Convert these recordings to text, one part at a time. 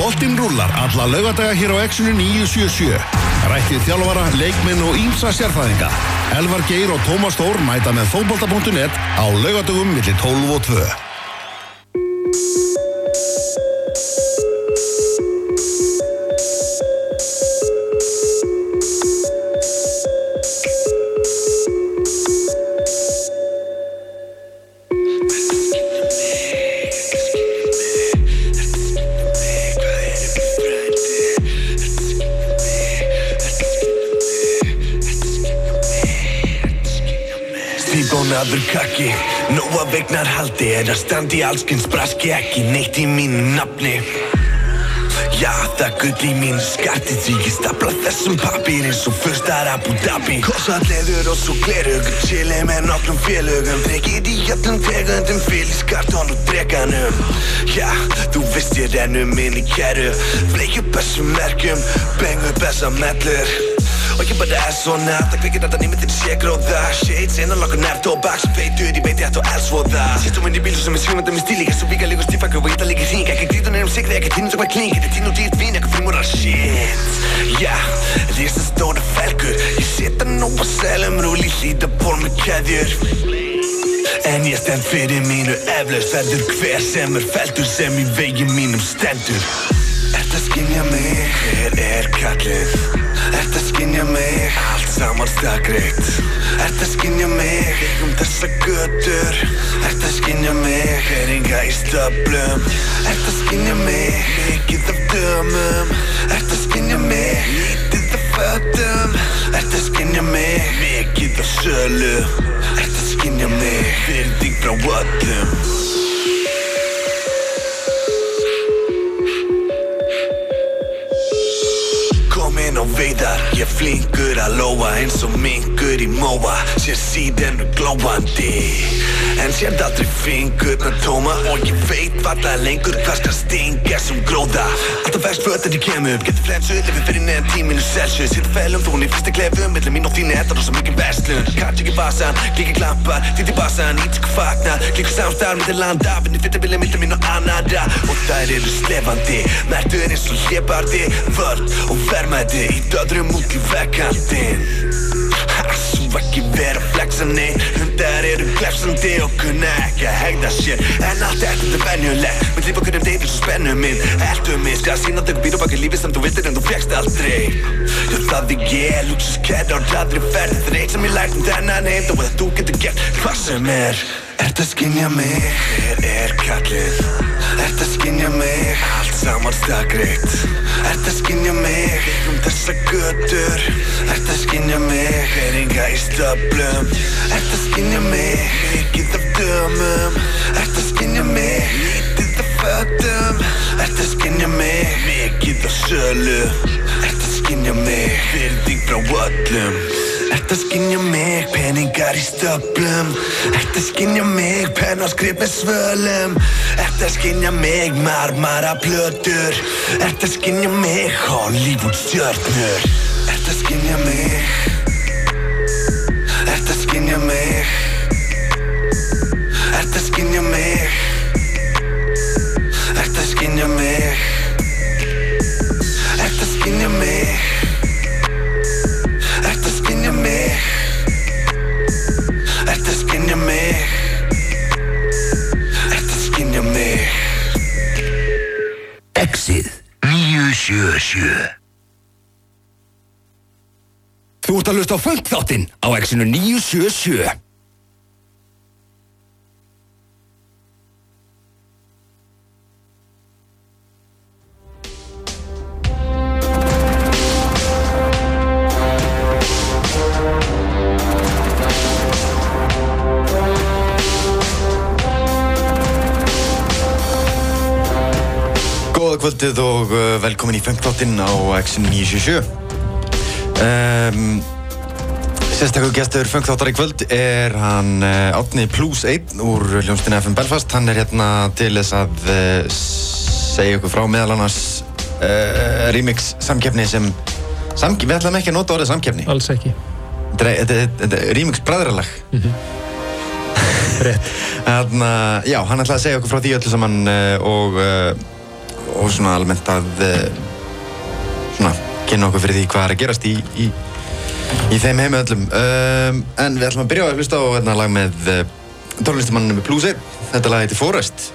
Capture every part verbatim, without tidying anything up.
Boltinn rúllar alla laugardaga hér á Exinu níu sjö sjö. Rættið þjálfara, leikmenn og ýmsa sérfræðinga. Elvar Geir og Tómas Þór mæta með fótbolta punktur net á laugardögum milli tólf og tvö. Stíbónaður kakki, nóa vegnar haldi er að standi allskins braski ekki neitt í mínu nafni. Já, það gull í mínu skatti því ég stapla þessum pappír eins og fyrstar Abu Dhabi. Kossatleður og svo gleraugur, chili með nokkrum félögum, drekkið í öllum tegundum, fylgis kartón og drekanum. Já, þú veist ég rennum inn í kæru, fleik upp þessum merkjum, beng upp þessa mellur. Og ég bara er svona, það kveikir alltaf nýmið til sé gróða. Shades inn og lokkur nær tóbak sem feitur, ég veit ég ætti og elsvoða. Sýttum inn í bílu sem er svimandi með stíli, ég svo vika líka stífakku og ég það líka hring. Ekki grítan er um sigri, ekki tínu sem að kling, þetta er tínu dýrt vín, ekki frimur að shit. Já, risa stóra felgur, ég seta nóg á selum, rúli hlýta ból með keðjur. En ég stend fyrir mínu eflaust, verður hver sem er feldur sem í vegi mínum stendur. Ert að skynja mig, hér er kallið. Ert að skynja mig, allt saman stakreitt. Ert að skynja mig, um þessa götur. Ert að skynja mig, heringa í stöflum. Ert að skynja mig, mikið af dömum. Ert að skynja mig, lítið af fötum. Ert að skynja mig, mikið af sölu. Ert að skynja mig, virðing frá öllum. Komin á veiðar, ég flinkur að lóa eins og minkur í móa, sér síðan er glóandi. En sér aldrei fingurna tóma og ég veit varla lengur hvað skal stinga sem gróða. Alltaf verst fötin ég kem upp, getur flensu, lifið fyrir neðan tíminu Celsius. Hittu fælum þún í fyrsta klefum, milli mín og þín er þetta rosa mikið verslun. Kart ekki vasan, klikki klampar, þitt í basan, ítsku fagnar, klikku samstarf milli landa, vinni fyrir vilja milli mín og annara. Og þær eru slefandi, mertur eins og hlébardi, vörn og verðmæti í döðrum út í vekkandinn. Svo ekki vera flexandi, hundar eru glefsandi og kunna ekki að hegða sér. En allt er þetta venjulegt, með líf okkur um deyfir svo spennu minn. Ertu mig, skal sína þau býr og baka lífið sem þú vildir en þú fékkst aldrei. Já, það er ég, lúksuskerra og hraðri ferð. Það er eitt sem ég lært um þennan heim, þó að þú getur gert hvað sem er. Ert að skynja mig, hér er kallið. Ert að skynja mig, allt saman stakreitt. Ert að skynja mig, um þessa götur. Ert að skynja mig, heringa í stöflum. Ert að skynja mig, mikið af dömum. Ert að skynja mig, lítið af fötum. Ert að skynja mig, mikið af sölu. Ert að skynja mig, virðing frá öllum. Ert að skynja mig, peningar í stöflum. Ert að skynja mig, pennaskrift með svölum. Ert að skynja mig, marmara plötur. Ert að skynja mig, Hollywood stjörnur. Ert að skynja mig. Ert að skynja mig. Ert að skynja mig. Ert að skynja mig. Ert að skynja mig. Ert að skynja mig. Ert að skynja mig. Ert að skynja mig. Exið níu sjö sjö. Þú ert að hlusta á Funk-þáttinn á Exinu níu sjö sjö. Góða kvöldið og velkomin í Funk-þáttinn á Exinu níu sjö sjö. Um, Sérstakur gestur Funk-þáttar í kvöld er hann uh, Árni plus einn úr hljómsveitinni F M Belfast. Hann er hérna til þess að uh, segja ykkur frá meðal annars uh, remix samkeppni sem samkeppni, við ætlum ekki að nota orðið samkeppni. Alls ekki. Þetta er remix bræðralag. Mhm. Rétt. Þannig að, já, hann ætlaði að segja okkur frá því öllu saman uh, og uh, og svona almennt að svona kynna okkur fyrir því hvað er að gerast í, í, í þeim heimi öllum. Um, en við ætlum að byrja að hlusta á hérna lag með uh, tónlistamanninu með Plus eitt. Þetta lag heitir Forest.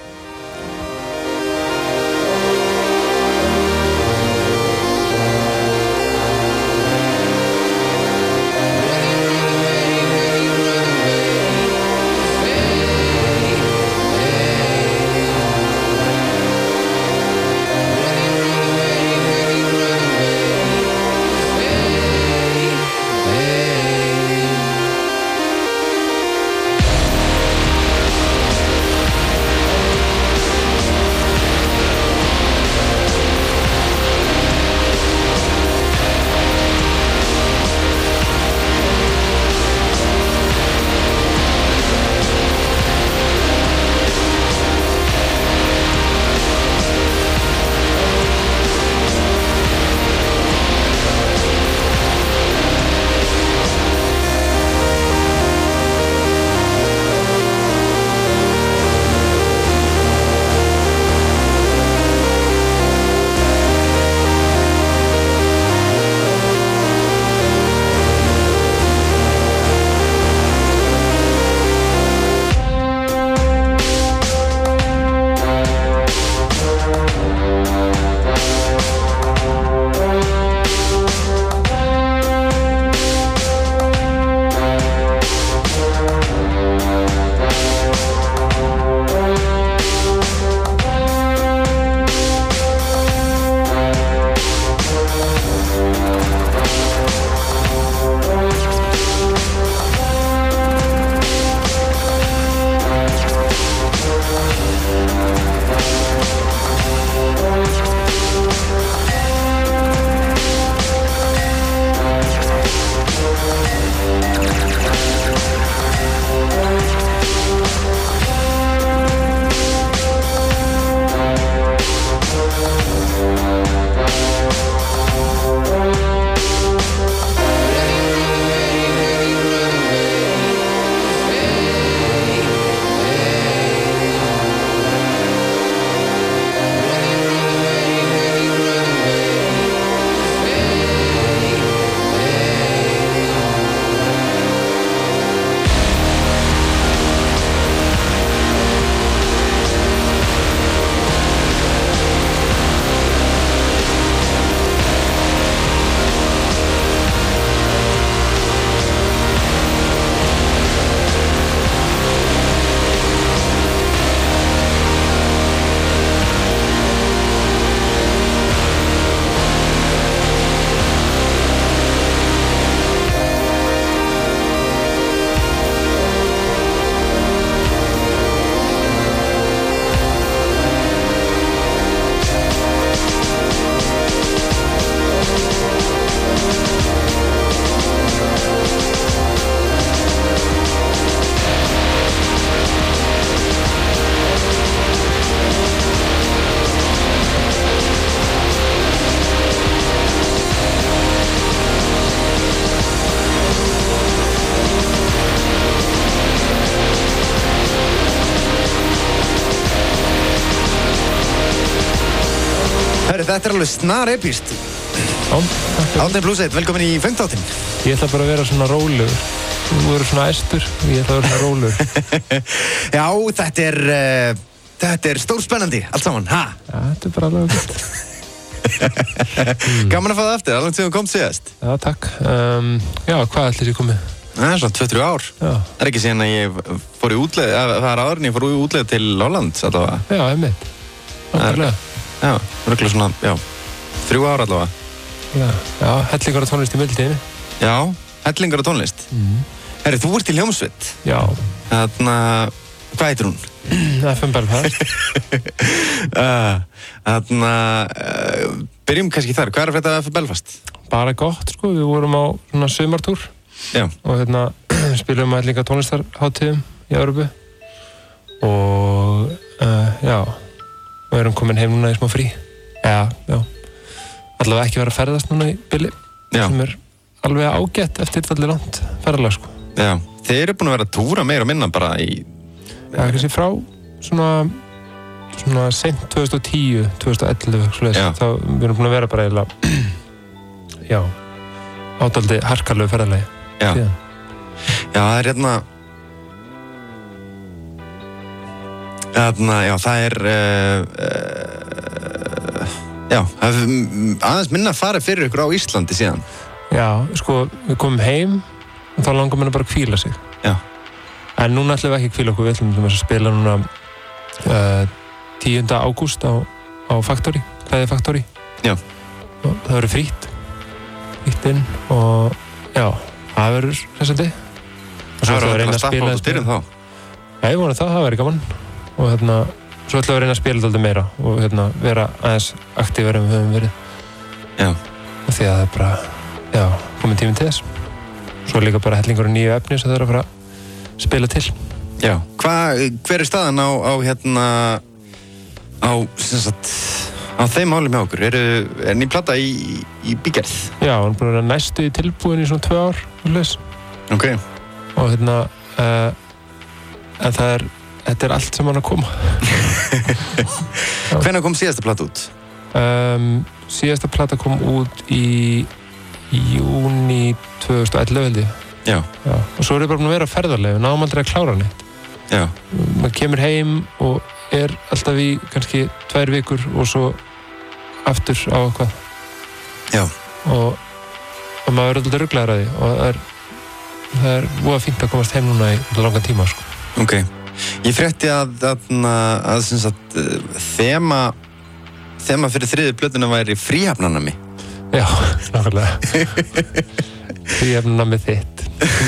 Þetta er alveg snar epíst. Árni Plus eitt, velkomin í Fengþáttinn. Ég ætla bara að vera svona rólegur. Þú verður svona æstur og ég ætla að vera svona rólegur. Já, þetta er, uh, þetta er stórspennandi, allt saman, ha? Já, þetta er bara alveg gott. mm. Gaman að fá það eftir, alveg til þú kom síðast. Já, takk. Um, já, hvað ætlir ég komið? Það er svona tvö til þrjú ár. Já. Það er ekki síðan að ég fór í útleið, það er áðurinn ég fór í útleið til Hollands allavega. Já, einmitt. Nákvæmlega. Já, rögglega svona, já, þrjú ára allavega. Já, já, hellingar og tónlist í mildtíðinni. Já, hellingar og tónlist. Mm. Herri, þú ert í hljómsveit. Já. Þarna, hvað heitir hún? F M Belfast. Þarna, uh, byrjum kannski þar. Hvað er að frétta F M Belfast? Bara gott, sko. Við vorum á svona sumartúr. Já. Og hérna, spilum við líka tónlistarhátíðum í Evrópu. Og, uh, já. Við erum komin heim núna í smá frí. Já, já. Allavega ekki vera að ferðast núna í bili. Já. Sem er alveg ágætt eftir allir langt ferðalag, sko. Já. Þeir eru búin að vera að túra meira og minna bara í... Já, kannski frá svona svona sent tvö þúsund og tíu, tvö þúsund og ellefu, svoleiðis. Þá við erum búin að vera bara eiginlega, já, ádáldi harkalegu ferðalagi. Já. Síðan. Já, það er hérna, hérna, já, það er, uh, uh, já, það er aðeins minna að fara fyrir ykkur á Íslandi síðan. Já, sko, við komum heim og þá langar mann bara að hvíla sig. Já. En núna ætlum við ekki að hvíla okkur, við ætlum að spila núna uh, tíunda ágúst á, á Factory, Klæði Factory. Já. Og það verður frítt, frítt inn og já, það verður þessandi. Það verður að reyna að stappa át og dyrum þá. Já, ég vona það, það verður gaman. Og hérna, svo ætlum við að reyna að spila þetta meira og hérna, vera aðeins aktífari en við höfum verið. Já. Og því að það er bara, já, komið tíminn til þess. Svo líka bara hellingur og nýju efni sem það er að fara að spila til. Já. Hva, hver er staðan á, á hérna, á, sem sagt, á þeim málum hjá okkur? Er, er ný plata í, í bígerð? Já, hann er búin að vera næstu í tilbúin í svona tvö ár. Ok. Og hérna, uh, en það er, þetta er allt sem hann að koma. Hvenær kom síðasta plata út? Um, síðasta plata kom út í júní tvö þúsund og ellefu held ég. Já. Já. Og svo er ég bara búin að vera ferðarlega, við náum aldrei að klára neitt. Já. Maður kemur heim og er alltaf í kannski tvær vikur og svo aftur á eitthvað. Já. Og, og maður er alltaf ruglaður að því og það er, það er voða fínt að komast heim núna í langan tíma, sko. Ok. Ég frétti að, að, að sem sagt, þema, þema fyrir þriðju plötuna væri fríhafnanami. Já, nákvæmlega. Fríhafnanami þitt.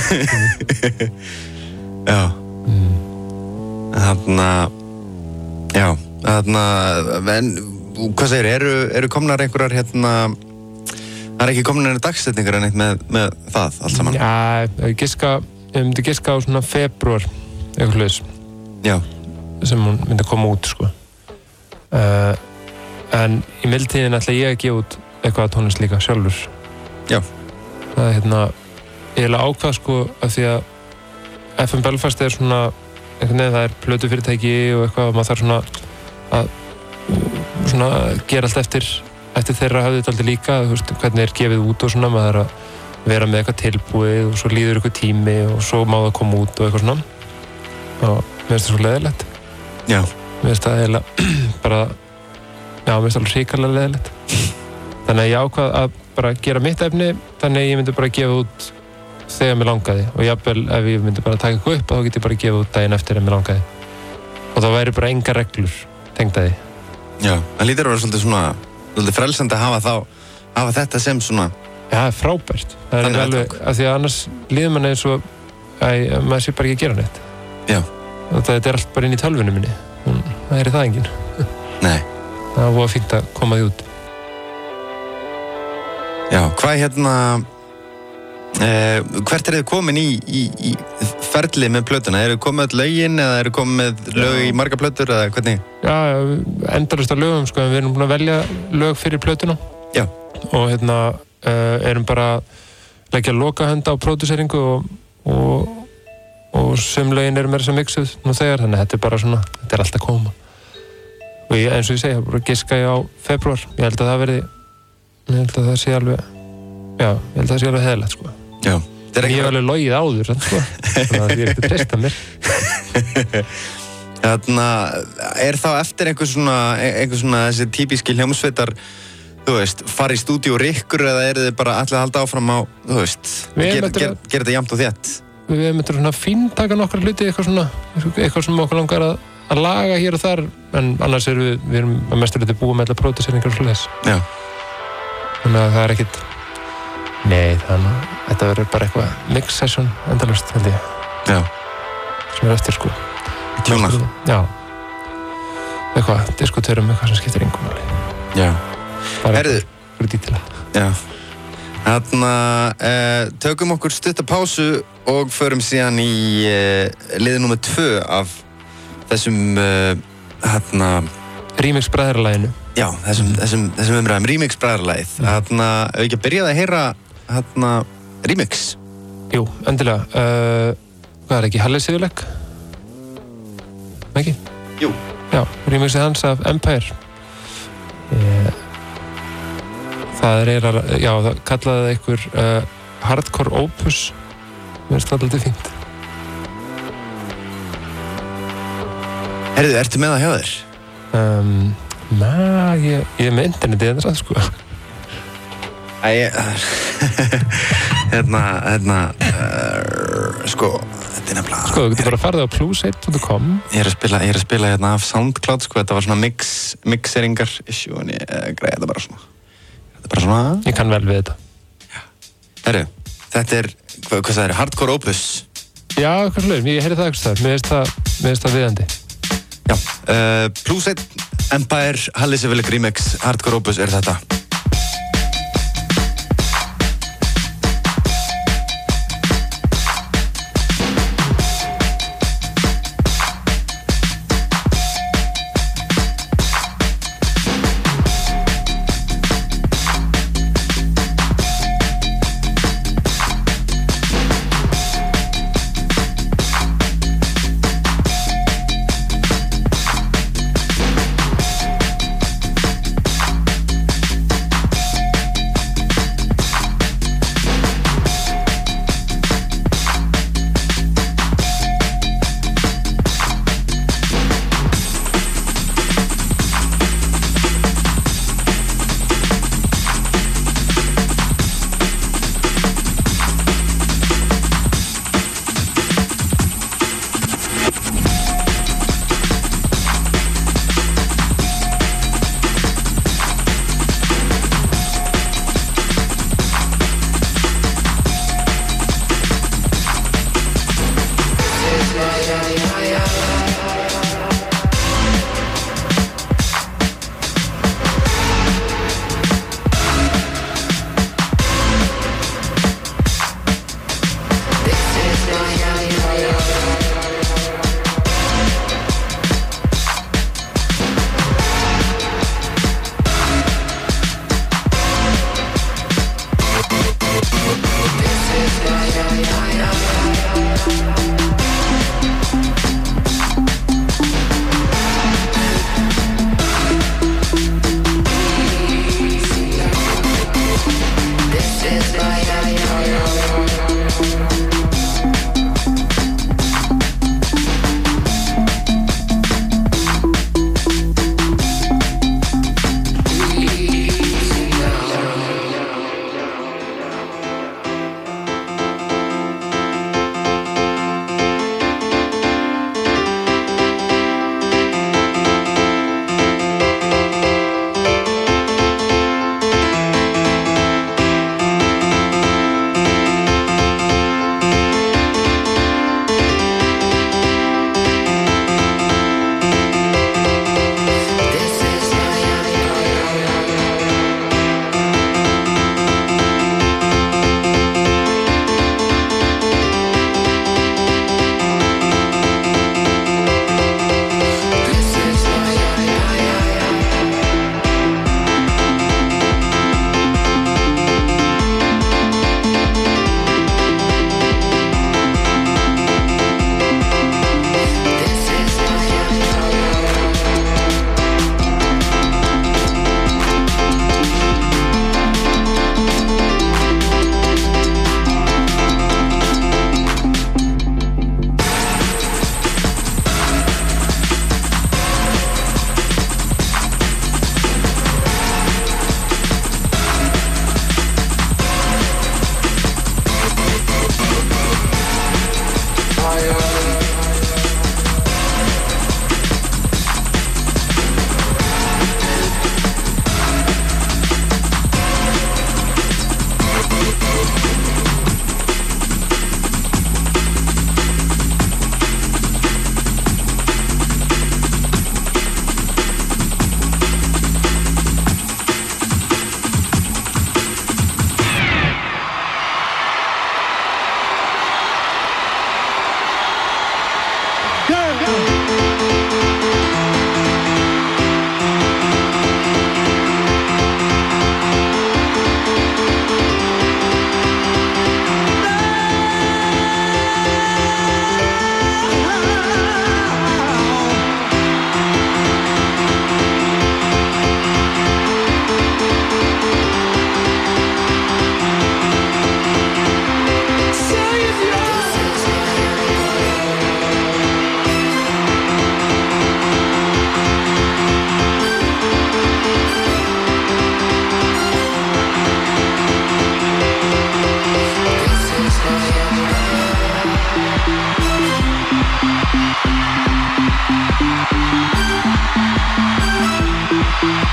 Já. Mm. Þarna, já, þarna, en, hvað segir, eru, eru komnar einhverjar, hérna, það er ekki komnar einhverjar dagsetningar en eitt með, með það, allt saman? Já, ég giska, ég myndi giska á svona febrúar, eitthvað hlutis. Já. Sem hún myndi að koma út, sko. Uh, en í mildtíðin ætla ég að gefa út eitthvað tónlist líka sjálfur. Já. Það er hérna, ég er ákvað, sko, af því að F M Belfast er svona, einhvern veginn, það er plötufyrirtæki og eitthvað, maður þarf svona að svona gera allt eftir, eftir þeirra hafði þetta aldrei líka, þú veist, hvernig er gefið út og svona, maður þarf að vera með eitthvað tilbúið og svo líður eitthvað tími og svo má það koma út og eitthvað svona. Og mér finnst það svo leiðilegt. Já. Mér finnst það eiginlega bara, já, mér finnst það alveg hrikalega leiðilegt. Þannig að ég ákvað að bara gera mitt efni, þannig að ég myndi bara gefa út þegar mér langaði og jafnvel ef ég myndi bara taka eitthvað upp þá get ég bara gefa út daginn eftir en mér langaði. Og það væri bara engar reglur tengd að því. Já, það lítur að vera svolítið svona, svolítið frelsandi að hafa þá, hafa þetta sem svona. Já, það er frábært. Það er alveg, af því að annars líður manni eins og að maður sé bara ekki að gera neitt. Já. Og þetta er allt bara inn í tölvunni minni. Það er það enginn. Nei. Það var fínt að koma því út. Já, hvað hérna, eh, hvert er þið komin í, í, í ferli með plötuna? Eru þið komið öll lögin eða eru þið komið með lög í marga plötur eða hvernig? Já, endalaust af lögum, sko, en við erum búin að velja lög fyrir plötuna. Já. Og hérna, uh, erum bara að leggja lokahönd á pródúseringu og, og, og sum lögin eru meira sem mixuð nú þegar, þannig að þetta er bara svona, þetta er alltaf að koma. Og ég, eins og ég segja, bara giska ég á febrúar, ég held að það verði, ég held að það sé alveg, já, ég held að það sé alveg heiðilegt, sko. Já. Ég hef alveg logið áður, sko, þannig að ég er ekki að treysta mér. Þarna, er þá eftir einhver svona, einhver svona þessi típíski hljómsveitar, þú veist, fara í stúdíu og rykkur eða eru þið bara allir að halda áfram á, þú veist, gera ger, ger þetta jafnt og þétt? Við hefum eitthvað svona fíntaka nokkra hluti, eitthvað svona, eitthvað sem okkur langar að, að laga hér og þar, en annars erum við, við erum að mestur þetta búið með alla pródúseringar og svoleiðis. Já. Þannig að það er ekkit, nei, þannig að þetta verður bara eitthvað mix session endalaust, held ég. Já. Sem er eftir, sko. Tjónar. Já. Eitthvað, diskotörum, eitthvað sem skiptir engum máli. Já. Bara Herðu. Fyrir dítila. Já. Þarna, uh, tökum okkur stutta pásu og förum síðan í uh, liði númer tvö af þessum, uh, þarna... Remix bræðralæginu. Já, þessum, þessum, þessum umræðum, remix bræðralægið. Þarna, ef ekki að byrjaði að heyra, þarna, remix? Jú, endilega. Uh, hvað er ekki, Halli Sigurleik? Ekki? Jú. já, remixið hans af Empire. Ég, það er að, já, það kallaði einhver uh, hardcore opus. Mér finnst það alltaf fínt. Herðu, ertu með það hjá þér? Um, Næ, ég, ég er með internetið þetta sann, sko. Æ, hérna, hérna, uh, sko, þetta er nefnilega... Sko, þú getur bara að fara það á plus eitt dot com. Ég er að spila, ég er að spila hérna af SoundCloud, sko, þetta var svona mix, mixeringar issue, en ég uh, greiði þetta bara svona. Þetta er bara svona... Ég kann vel við þetta. Já. Herru, þetta er, hvað, hvað það er, hardcore opus? Já, hvað slúðum, ég heyrði það eitthvað þar, mér finnst það, mér finnst það viðandi. Já, uh, plus eitt, Empire, Halli Sivilik remix, hardcore opus er þetta.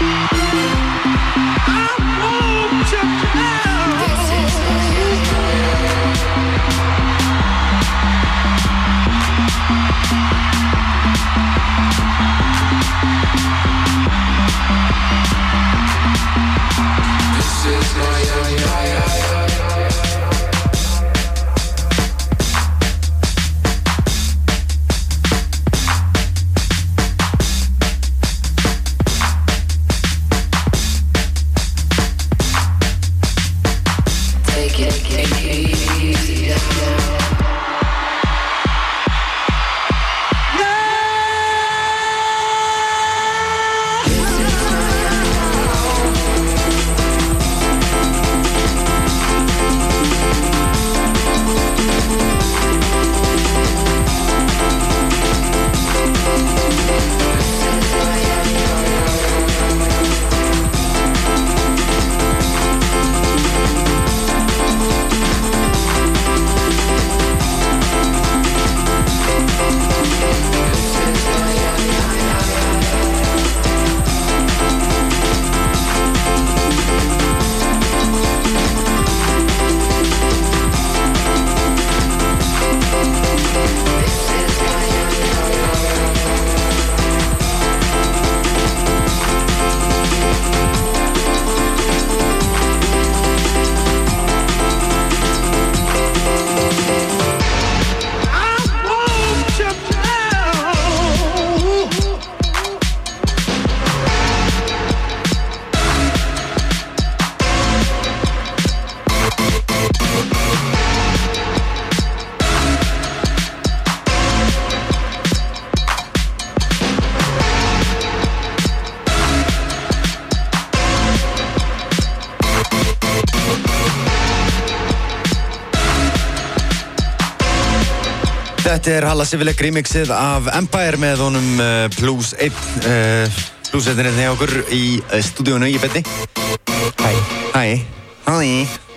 Þetta er Halla Civilek remixið af Empire með honum uh, Plus einn uh, Plus einn er hérna hjá okkur í uh, stúdíónu í beinni. Hæ. Hæ. Hæ.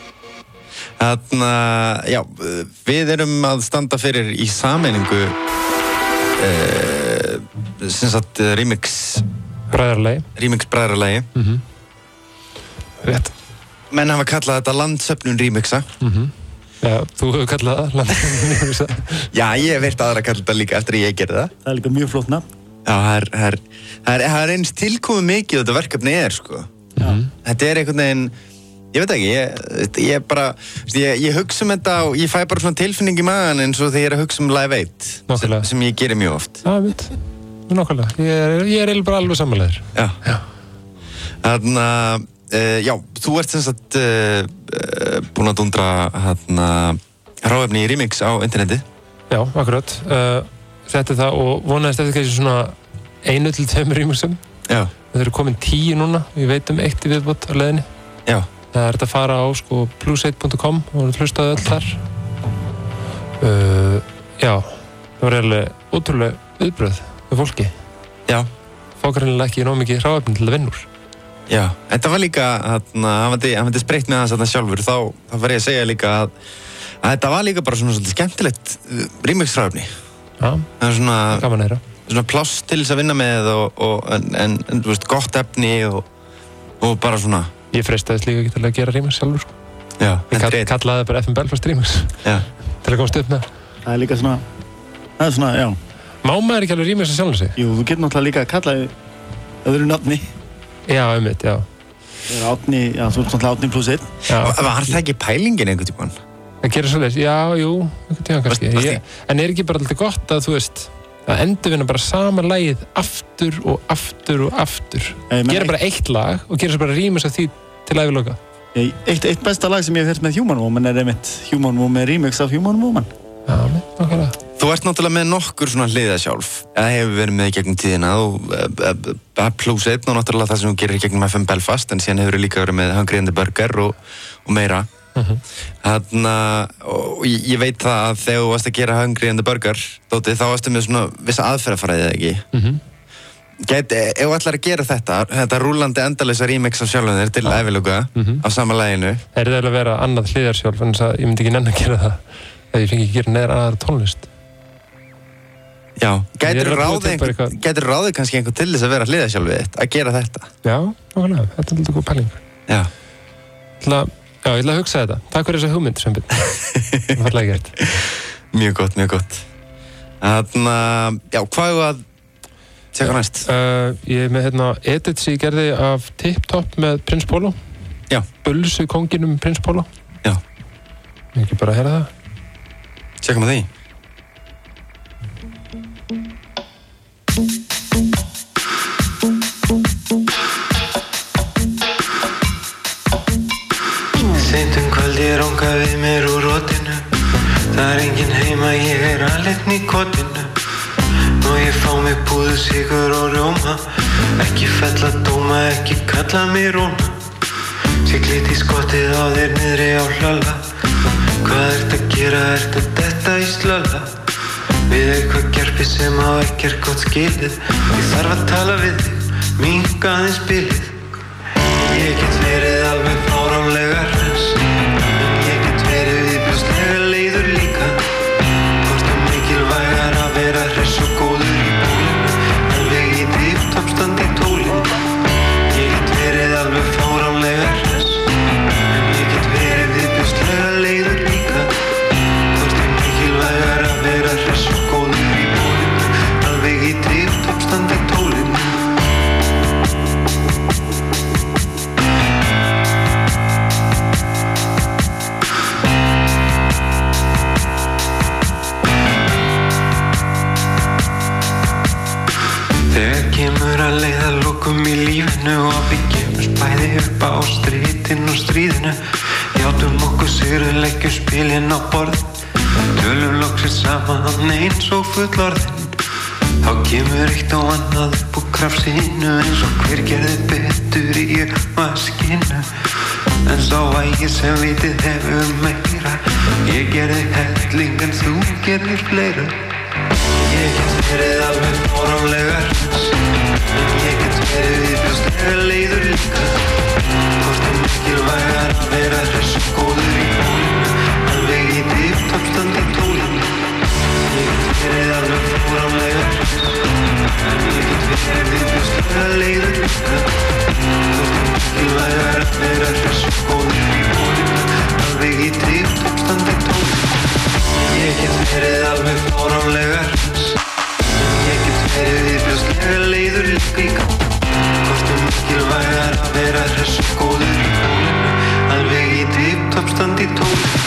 Þarna, já, við erum að standa fyrir í sameiningu uh, sem sagt remix Bræðralagi. Remix Bræðralagi. Mhm. Rétt. Menn hafa kallað þetta landsöfnun remixa. Mhm. Já, þú hefur kallað það landsöfnun remixa. Já, ég hef veirt aðra að kalla þetta líka eftir að ég gerði það. Það er líka mjög flott nafn. Já, það er, það er, það er, það er eins tilkomið mikið þetta verkefni er, sko. Já. Þetta er einhvern veginn, ég veit ekki, ég, ég bara, ég, ég hugsa um þetta og ég fæ bara svona tilfinning í magan eins og þegar ég er að hugsa um Live eight, sem, sem ég gerir mjög oft. Já, veit, nákvæmlega. Ég er, ég er eiginlega bara alveg sammálaður. Já. Já. Þannig að, uh, já, þú ert sem sagt uh, uh, búin að dundra hérna hráefni í remix á interneti. Já, akkurat. Uh, þetta er það og vonaðist eftir kannski svona einu til tveimur remixum. Já. Það eru komin tíu núna, við veitum eitt í viðbót á leiðinni. Já. Það er þetta að fara á sko plus eitt punkt com og hlustaðu öll þar. Uh, já, það var eiginlega ótrúlega viðbrögð með fólki. Já. Fá greinilega ekki nóg mikið hráefni til að vinna úr. Já, en það var líka, hérna, hann vandi, hann vandi spreytt með hans þarna sjálfur, þá, þá var ég að segja líka að, að þetta var líka bara svona svolítið skemmtilegt remix-hráefni. Já, það er svona, gaman að heyra. Svona pláss til þess að vinna með og, og en, en, en, þú veist, gott efni og, og bara svona. Ég freistaðist líka ekki til að gera remix sjálfur, sko. Já, ég kall, kallaði bara F M Belfast remix. Já. Til að komast upp með. Það er líka svona, það er svona, já. Má maður ekki alveg remixa sjálfur sig? Jú, þú getur náttúrulega líka að kalla öðru nafni. Já, einmitt, já. Það er Átni, já, þú ert náttúrulega Átni plus einn. Var það ekki pælingin einhvern tímann? Það gerir svolítið, já, jú, einhvern tímann kannski. Vast, ég, en er ekki bara alltaf gott að, þú veist, að endurvinna bara sama lagið aftur og aftur og aftur. Hey, gera bara eitt lag og gera svo bara remix af því til æviloka. Eitt, eitt besta lag sem ég hef hert með Human Woman er einmitt Human Woman remix af Human Woman. Já, nákvæmlega. Þú ert náttúrulega með nokkur svona hliða sjálf. Það hefur verið með í gegnum tíðina og plus einn og náttúrulega það sem þú gerir í gegnum F M Belfast, en síðan hefur þú líka verið með Hungry and the Burger og, og meira. Uh-huh. Þannig að ég, ég veit það að þegar þú varst að gera Hungry and the Burger, Dóti, þá varstu með svona vissa aðferðafræðið, ekki? Uh-huh. Gæti, ef þú ætlar að gera þetta, þetta rúllandi endalisa remix af sjálfum þér til ah. æviloka uh-huh. af sama laginu. Það er það að vera annað hliðarsjálf, en ég myndi ekki nenn að gera það ef ég fengi ekki að gera neðar aðra tónlist. Já, gætir ráðið gætir ráðið kannski einhvern til þess að vera hliða sjálfið þitt, að gera þetta. Já, nákvæmlega, þetta er lítið góð pæling. Já. Ætla, já, ég ætla að hugsa þetta. Takk fyrir þessa hugmynd, Sveinbjörn. Það er fallega gert. Mjög gott, mjög gott. Þannig að, já, hvað er að tjekka næst? Uh, ég er með hérna edit sem ég gerði af Tip Top með Prins Pólo. Já. Bölsu konginum Prins Pólo. Já. Ég ekki bara að heyra það. Tjekka með því. Seint um kvöldi ranga við mér úr rotinu. Það er enginn heima, ég er aleinn í kotinu. Nú ég fá mig púðu, sigur og rjóma. Ekki fella dóma, ekki kalla mig róna. Siglit í skottið á þér niðri á hlalla. Hvað ert að gera, ert að detta í slalla? Við eitthvað gerpi sem á ekki er gott skilið. Ég þarf að tala við þig, minnka aðeins bilið. Ég get verið alveg fáránlega hress, en ég get verið viðbjóðslega leiður líka. Hvort er mikilvægar að vera hress og góður í bólinu, alveg í tipptoppstand í tólinu. Ég get verið alveg fáránlega hress, en ég get verið viðbjóðslega leiður líka. Hvort er mikilvægar að vera hress og góður í bólinu, alveg í tipptoppstand í tólinu. Þegar kemur að leiða lokum í lífinu og við gefumst bæði upp á strítin og stríðinu. Játum okkur sigri, leggjum spilin á borð. Tölum loksins saman eins og fullorðin. Þá kemur eitt og annað upp úr krafsinu, eins og hver gerði betur í vaskinu. En sá vægi sem vitið hefur meira. Ég gerði helling en þú gerðir fleira. Ég get verið alveg fáránlega hress, en ég get verið viðbjóðslega leiður líka. Hvort er mikilvægar að vera hress og góður í bólinu, alveg í tipptoppstand í tólinu. Ég get verið alveg fáránlega hress, en ég get verið viðbjóðslega leiður líka. Hvort er mikilvægar að vera hress og góður í bólinu, alveg í tipptoppstand í tólinu. Ég get verið alveg fáránlega hress, en ég get verið viðbjóðslega leiður líka. Hvort er mikilvægar að vera hress og góður í bólinu, alveg í tipptoppstand í tólinu.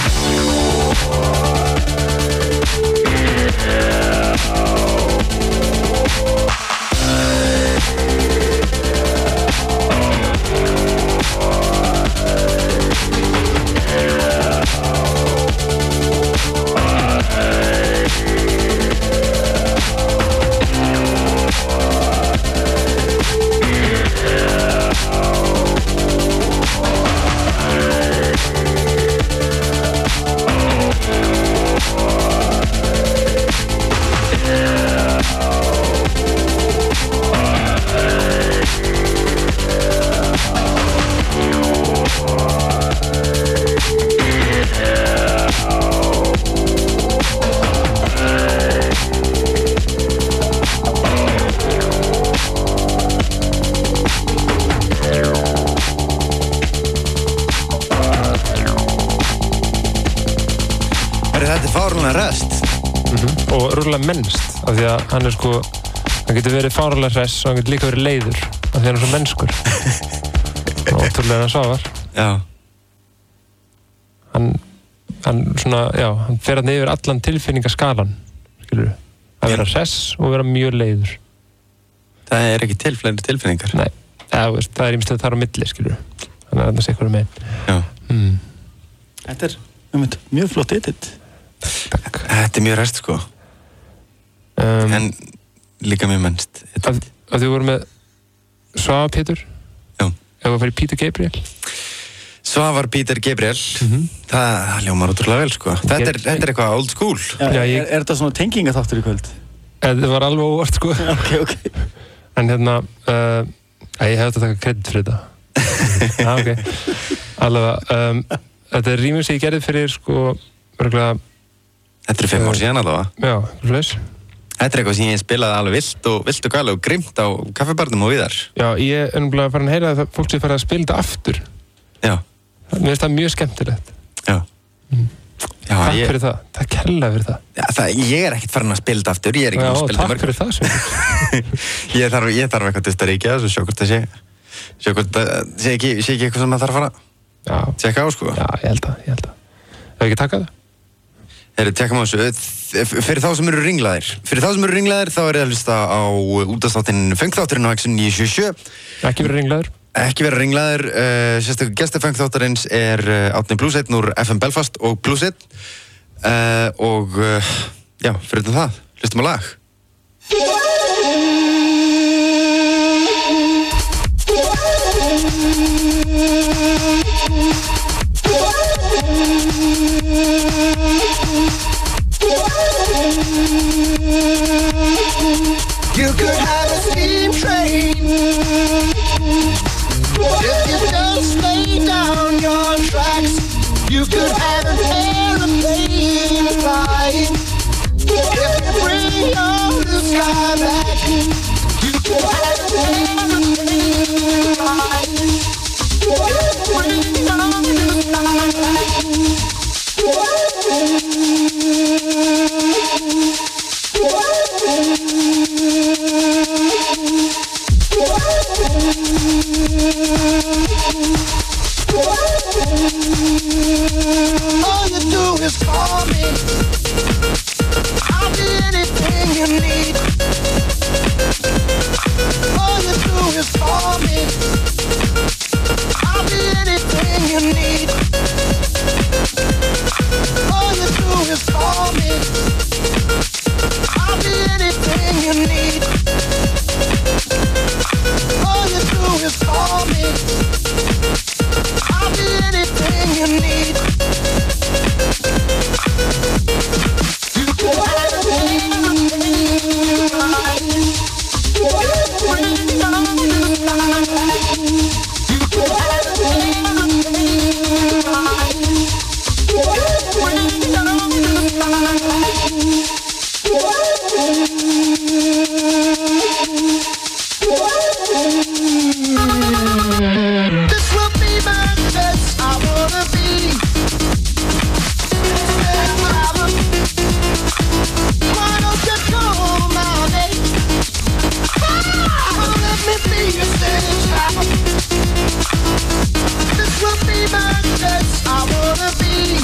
Mennst, af því að hann er sko hann getur verið fáránlega hress og hann getur líka verið leiður af því að hann er svo mennskur og ótrúlega hann Svavar. Já. Hann hann svona, já, hann fer hann yfir allan tilfinningaskalan, skilur við, að vera hress og vera mjög leiður. Það er ekki til fleiri tilfinningar. Nei, það, veist, það er ýmislegt þar á milli, skilur við. Þannig að það sé eitthvað með. Já. Mm. Þetta er um, mjög flott edit. Takk. Þetta er mjög hress, sko. Um, en líka mjög mennst. Að, að þú voru með Svavar Pétur? Já. Ef þú farið Peter Gabriel? Svavar Peter Gabriel. Mm-hmm. Það hljómar útrúlega vel, sko. Þetta er, þetta er eitthvað old school. Já, Já, ég... er, er þetta svona tengingaþáttur í kvöld? Þetta var alveg óvart, sko. Ok, ok. En hérna, uh, ég hef þetta að taka kredit fyrir þetta. Já, ok. Allavega, um, þetta er rýmur sem ég gerði fyrir, sko, örgulega... Þetta er fimm ár síðan allavega. Já, fleis. Þetta er eitthvað sem ég spilaði alveg vilt og, vilt og gali og grimt á kaffibarnum og viðar. Já, ég er umlega farin að heyra að fólk sem fara að spila þetta aftur. Já. Mér finnst það mjög skemmtilegt. Já. Mm. Já, takk ég... fyrir það, takk kærlega fyrir það. Já, það, ég er ekkert farin að spila þetta aftur, ég er ekki að spila þetta mörg. Já, takk fyrir það sem ég þarf, ég þarf eitthvað til að ríkja þessu, sjá hvort það sé, sjá hvort það sé ekki, sé ekki eitthvað sem maður þarf að fara að tjekka á, sko. Já, ég held að, ég held að. Hefur ekki takkað það? Heyrðu, tjekkum á þessu. Fyrir þá sem eru ringlaðir, fyrir þá sem eru ringlaðir, þá er það að hlusta á útvarpsþáttinn Funk-þátturinn á Exxon níu sjö sjö. Ekki verið ringlaður. Ekki verið ringlaðir, uh, sérstaklega gestur Funk-þáttarins er uh, Árni Plus einn úr F M Belfast og Plus einn uh, og uh, já, fyrir það, hlustum á lag. You could have a steam train if you just lay down your tracks. You could have an airplane flying if you bring your blue sky back. You could have an airplane flying if you bring your blue sky back. All you do is call me. I'll be anything you need. All you do is call me. I'll be anything you need. All you do is call me. I'll be anything you need. All you do is call me. I'll be anything you need. You could have a dream tonight. Bring on the night. You could have a dream tonight. Bring on the night. This will be my best. I wanna be. Why don't you call my name? Oh, let me be your stage driver. This will be my best. I wanna be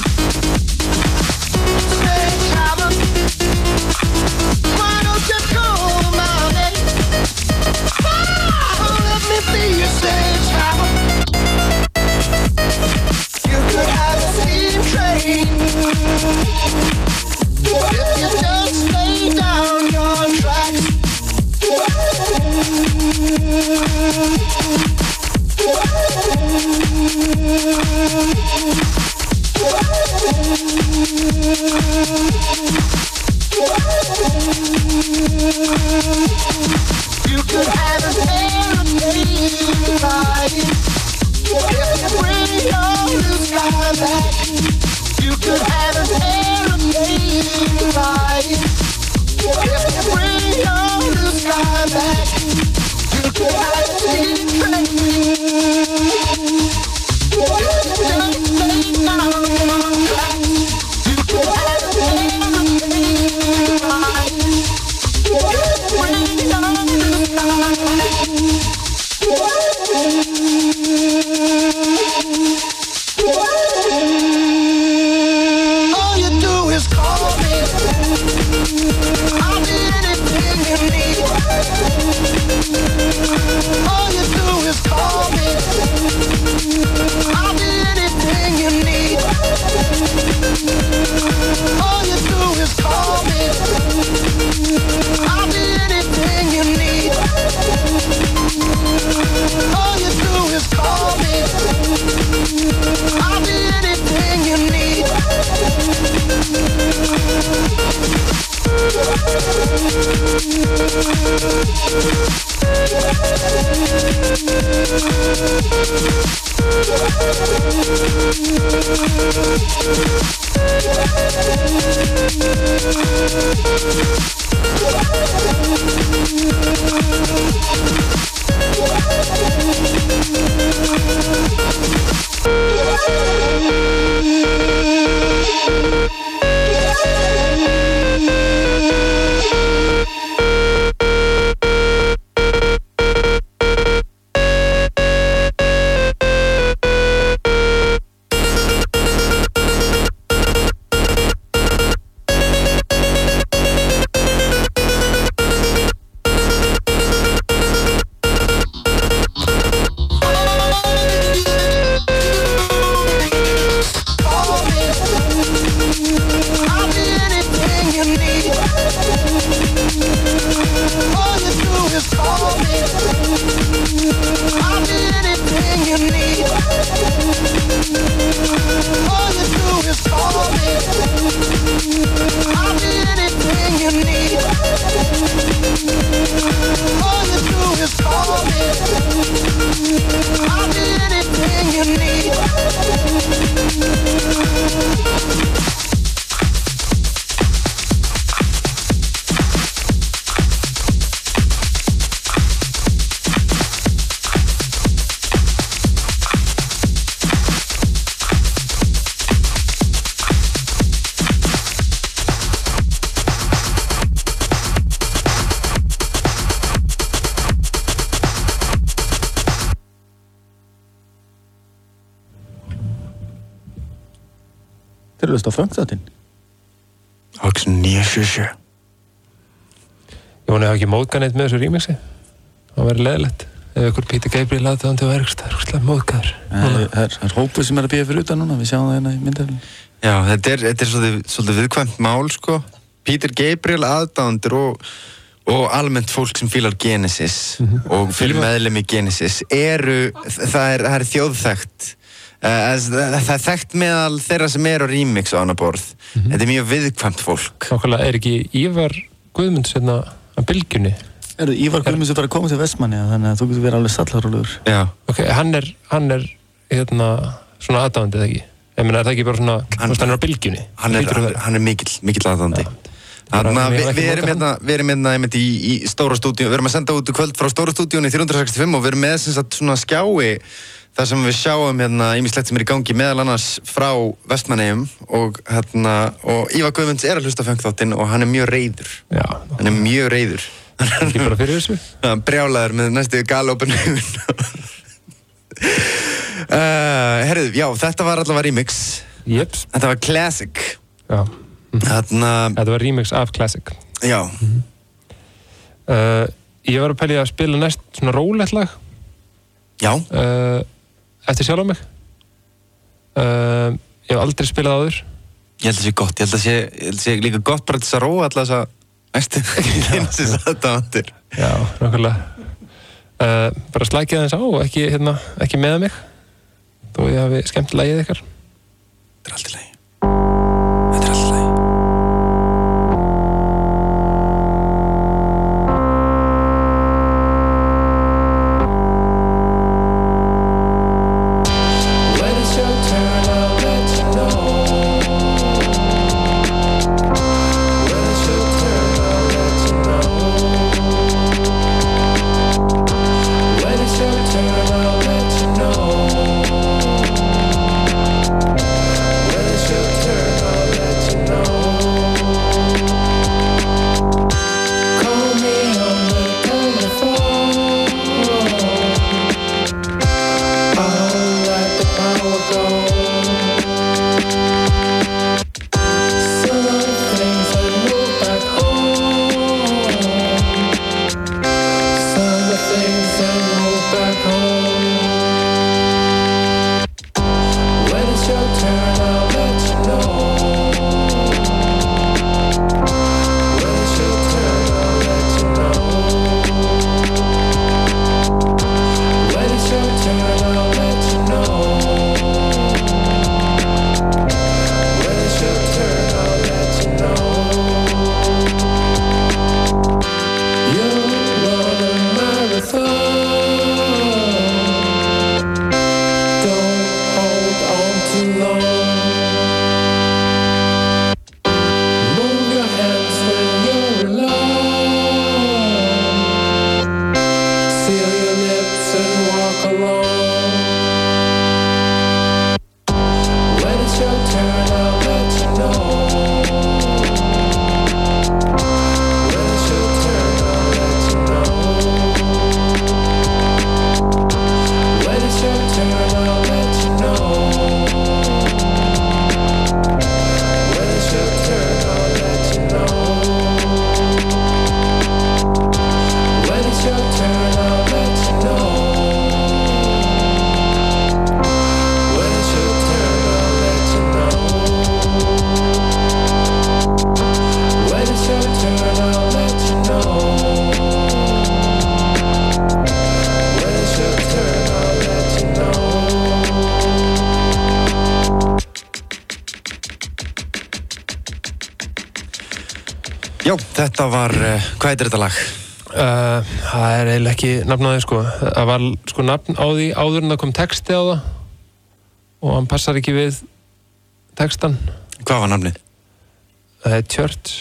stage driver. Why don't you call my name? Oh, let me be your stage driver. You could have a steam train if you just lay down your tracks. You could have an airplane flying if you bring your blue sky back. You could have an airplane flying if you bring your blue sky back. You could have a steam train if you just lay down your tracks. You could have an airplane flying if you bring your blue sky back. All you do is call me. I'll be anything you need. All you do is call me. I'll be anything you need. All you do is call me. I'll be anything you need. All you do is call me. I'll be anything you need. Þeir eru hlusta á Funkþáttinn. Á Exxon níu sjö sjö. Ég vona að hafa ekki móðgað neitt með þessu remixi. Það væri leiðilegt. Ef ykkur Peter Gabriel laði það til verkst, það er húslega móðgæður. Það er hópur sem er að bíða fyrir utan núna, við sjáum það hérna í myndafélum. Já, þetta er, þetta er svolítið, svolítið viðkvæmt mál, sko. Peter Gabriel aðdáendur og, og almennt fólk sem fílar Genesis mm-hmm. og fyrir meðlimi Genesis eru, það er, það er þjóðþekkt. Uh, það er þekkt meðal þeirra sem er á remix á annar borð. Mm-hmm. Þetta er mjög viðkvæmt fólk. Nákvæmlega, er ekki Ívar Guðmunds hérna að bylgjunni? Er Ívar Guðmunds er bara að koma til Vestmannaeyja, þannig að þú getur verið alveg sallarúlegur. Já. Ok, hann er, hann er hérna svona aðdáandi eða ekki? Ég meina, er það ekki bara svona, hann, hann er á bylgjunni? Hann er, hann, hann er mikill, mikill aðdáandi. Þannig að við, við erum hérna, við erum hérna einmitt í, í stóra stúdíu, við erum að senda út kvöld frá stóra stúdíunni þrjú hundruð sextíu og fimm og við erum með sem sagt svona skjái þar sem við sjáum hérna ýmislegt sem er í gangi meðal annars frá Vestmannaeyjum og hérna, og Ívar Guðmunds er að hlusta á Funkþáttinn og hann er mjög reiður. Já. Hann er mjög reiður. Ekki bara fyrir þessu? Já, brjálaður með næstu galopin augun. uh, Herðu, já, þetta var allavega remix. Jeps. Þetta var classic. Já. Þarna... Þetta var remix af classic. Já. Mm-hmm. uh, ég var að pæli að spila næst svona rólegt lag. Já. Uh, eftir sjálf á mig. Uh, ég hef aldrei spilað áður. Ég held að það sé gott. Ég held að það sé, ég held að sé líka gott bara þess að róa alltaf þess að næstu kynsins aðdáendur. Já, nákvæmlega. Uh, bara slækið aðeins á og ekki, hérna, ekki með mig. Þó ég hafi skemmt lagið ykkar. Þetta er allt í lagi. When it's Já, þetta var, uh, hvað heitir þetta lag? Uh, það er eiginlega ekki nafn á því sko. Það var sko nafn á því áður en það kom texti á það og hann passar ekki við textan. Hvað var nafnið? Það er Church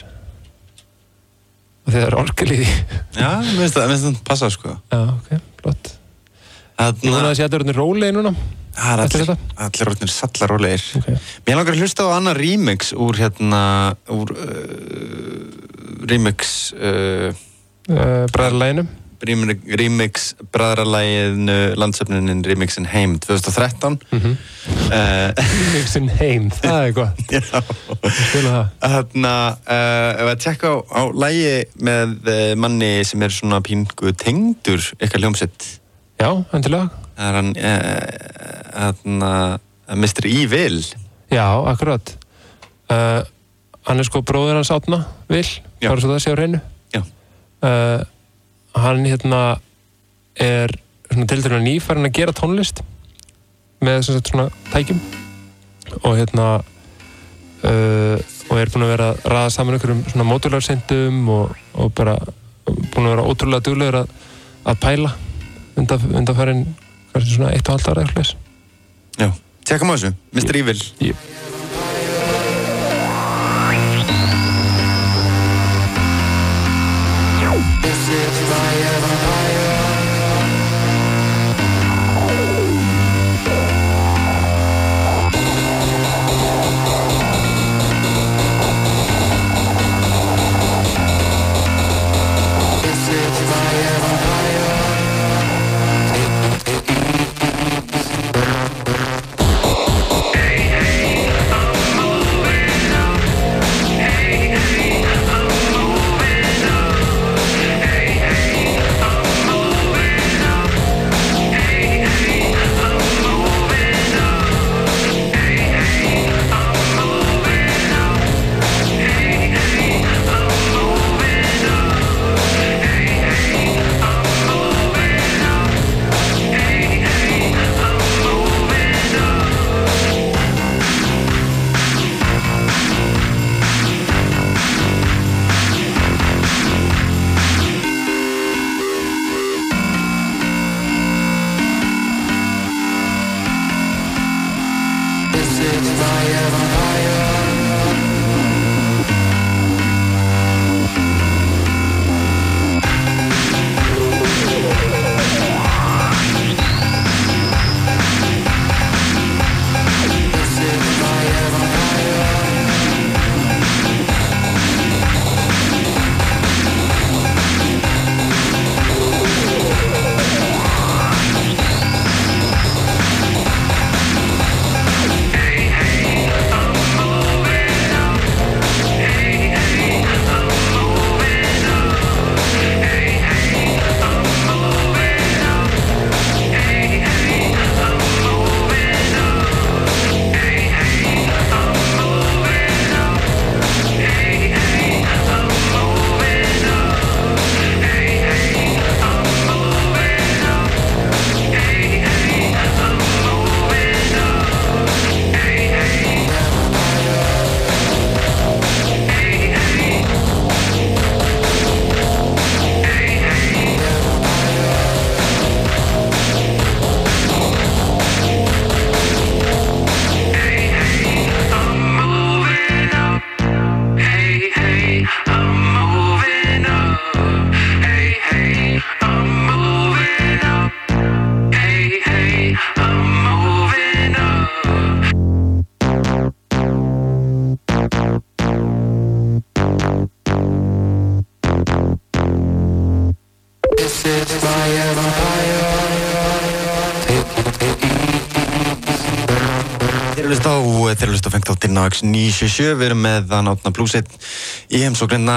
og það er orgel í því. Já, mér finnst það, mér finnst það passa sko. Já, ok, flott. Þarna... Ég vona að þessi allir orðnir rólegir núna. Það er allir, allir orðnir sallar rólegir. Okay. Mér langar að hlusta á annar remix úr hérna, úr uh, remix... Uh, uh, Bræðralæginu. Remix Bræðralæginu, landsöfnunin Remixin Heim tvö þúsund og þrettán. Mm-hmm. uh, Remixin Heim, það er gott. Já. Spila það. Þarna, uh, ef að tjekka á, á lægi með uh, manni sem er svona píngu tengdur ykkar hljómsveit. Já, endilega. Það er hann, hérna, uh, mister Evil. Já, akkurat. Uh, hann er sko bróðir hans Átna, Vil, bara svo það sé á hreinu. Já. Uh, hann hérna er svona tiltölulega nýfærin að gera tónlist með sem sagt svona tækjum og hérna uh, og er búinn að vera að raða saman einhverjum svona módularsyndum og, og bara búinn að vera ótrúlega duglegur að, að pæla undaf, undanfærin kannski svona eitt og halvt ára eitthvað. Já, tjekkum á þessu, mister Evil. Jú. Þeir eru hlust á fengtáttinn á X níu sjö sjö, við erum með að Átna Blúseit í heimsóknina,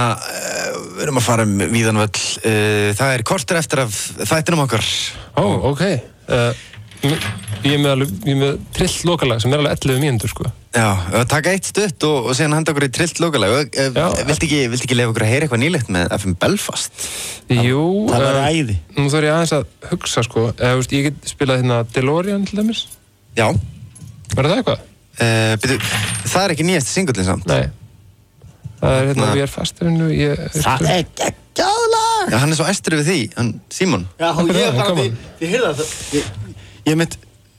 við erum að fara um víðan völl, það er kortur eftir af þættinum okkar. Ó, ok. Uh, ég er með, alveg, ég er með trillt lokalag sem er alveg ellefu mínútur, sko. Já, taka eitt stutt og, og síðan henda okkur í trillt lokalag. Viltu ekki, vilt ekki lefa okkur að heyra eitthvað nýlegt með F M Belfast? Jú. Það var æði. Nú þarf ég aðeins að hugsa, sko. Eða, veist, ég get spilað hérna DeLorean til dæmis. Já. Var það eitthvað? Uh, byrju, það er ekki nýjasti singullin samt. Nei. Það er hérna, við erum fasturinn og ég... Það er geggjað lag! Já, hann er svo æstur við því, hann, Símon. Já, ég bara, þið, þið heyrða það, ég, ég mynd,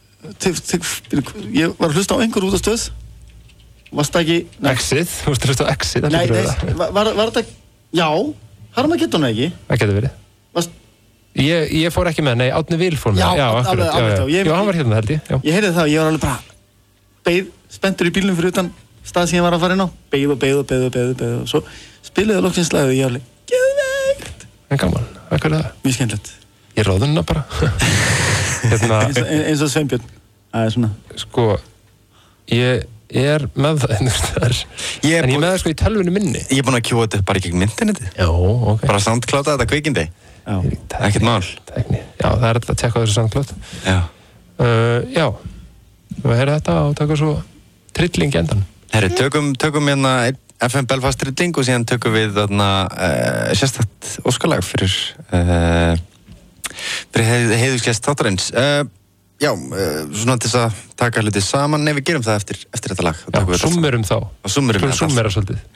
ég var að hlusta á einhver út á stöð, varst það ekki... Exit, þú varst að hlusta á Exit, nei, nei, var, var, var þetta, já, Harmageddon ekki? Það getur verið. Varst... Ég, ég fór ekki með, nei, Árni Vil fór með, já, já, akkurat, já, já, já, já, hann var hérna, held ég, já. Ég heyrði það, ég var alveg bara, beið, spenntur í bílnum fyrir utan stað sem ég var að fara inn á, beið og beið og beið og beið og beið og svo spilaði loksins lagið og ég alveg, geðveikt! En gaman, hvað er það? Mjög skemmtilegt. Ég róðunna bara. hérna, eins, og, eins og Sveinbjörn, það er svona. Sko, ég er með það, en ég er með það sko í tölvunni minni. Ég er búinn að kjóa þetta bara í gegnum internetið. Já, ok. Bara SoundClouda þetta kvikindi. Já. Ekkert mál. Tekni. Já, það er þetta að tjekka þessu SoundCloud. Já. Uh, já. Við heyrðum þetta og taka svo trilling endan. Herri, tökum, tökum hérna F M Belfast trilling og síðan tökum við þarna uh, sérstætt óskalag fyrir uh, fyrir heið, heiðuskest þáttarins. Uh, já, uh, svona til þess að taka hluti saman. Nei, við gerum það eftir, eftir þetta lag. Já, summerum þá. Og summerum það. Summera svolítið.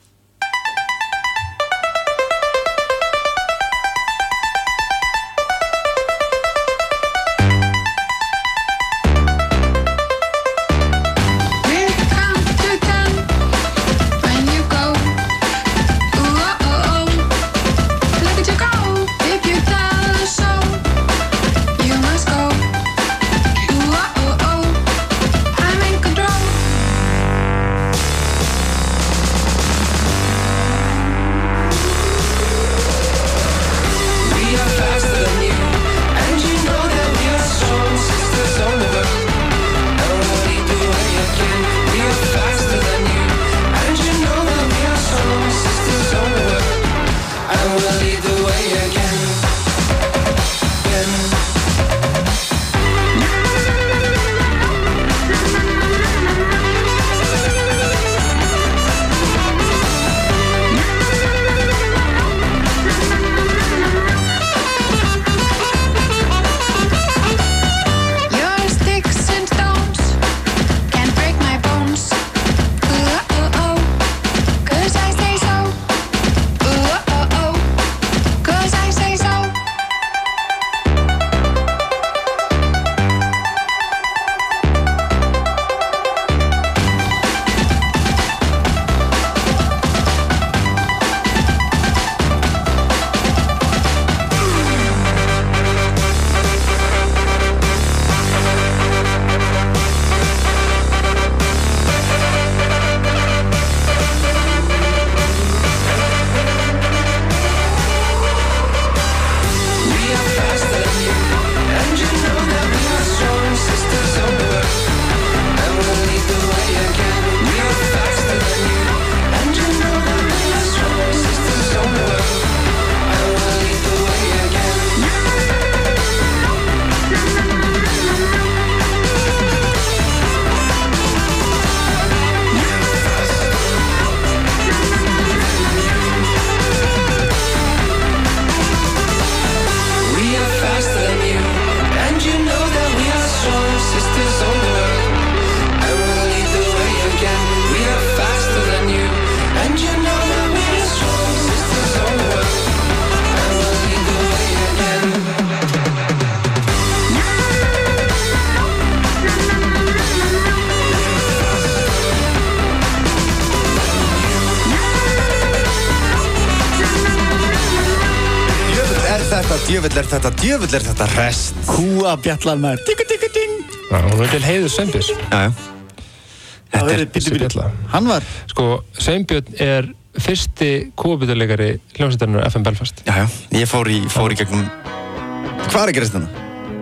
Djöfull er þetta, djöfull er þetta rest. Húa bjallan maður. Tikku tikku ting. Já, hún er til heiður Sveinbjörns. Já, já. Þetta er þessi bjalla. Hann var... Sko, Sveinbjörn er fyrsti kúabítarleikari hljómsveitarinnar F M Belfast. Já, já. Ég fór í, fór í gegnum... Hvað er að gerast þarna?